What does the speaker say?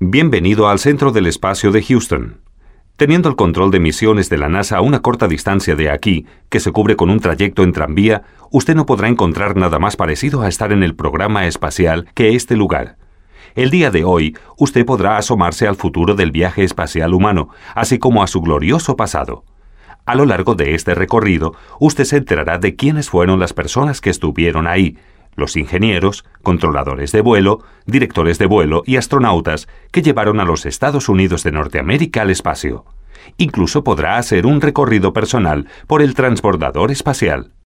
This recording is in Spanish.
Bienvenido al Centro del Espacio de Houston. Teniendo el control de misiones de la NASA a una corta distancia de aquí, que se cubre con un trayecto en tranvía, usted no podrá encontrar nada más parecido a estar en el programa espacial que este lugar. El día de hoy, usted podrá asomarse al futuro del viaje espacial humano, así como a su glorioso pasado. A lo largo de este recorrido, usted se enterará de quiénes fueron las personas que estuvieron ahí, los ingenieros, controladores de vuelo, directores de vuelo y astronautas que llevaron a los Estados Unidos de Norteamérica al espacio. Incluso podrá hacer un recorrido personal por el transbordador espacial.